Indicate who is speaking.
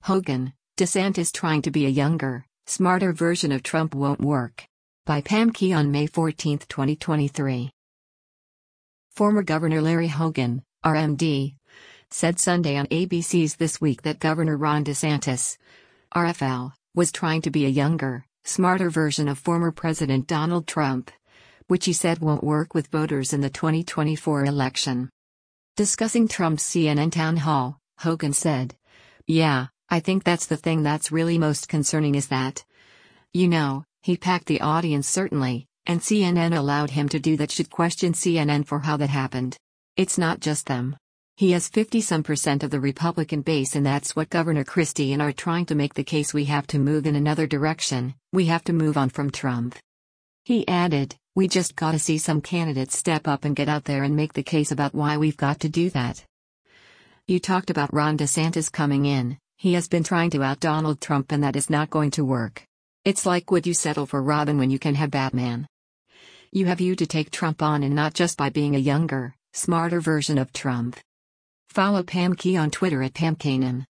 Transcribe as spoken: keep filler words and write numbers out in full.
Speaker 1: Hogan, DeSantis trying to be a younger, smarter version of Trump won't work. By Pam Key on May fourteenth, twenty twenty-three. Former Governor Larry Hogan, R M D, said Sunday on A B C's This Week that Governor Ron DeSantis, R F L, was trying to be a younger, smarter version of former President Donald Trump, which he said won't work with voters in the twenty twenty-four election. Discussing Trump's C N N town hall, Hogan said, "Yeah, I think that's the thing that's really most concerning is that, you know, he packed the audience certainly, and C N N allowed him to do that. Should question C N N for how that happened. It's not just them. He has fifty some percent of the Republican base, and that's what Governor Christie and are trying to make the case. We have to move in another direction, we have to move on from Trump." He added, "We just gotta see some candidates step up and get out there and make the case about why we've got to do that." You talked about Ron DeSantis coming in. He has been trying to out Donald Trump, and that is not going to work. It's like, would you settle for Robin when you can have Batman? You have you to take Trump on, and not just by being a younger, smarter version of Trump. Follow Pam Key on Twitter at Pam Kanan.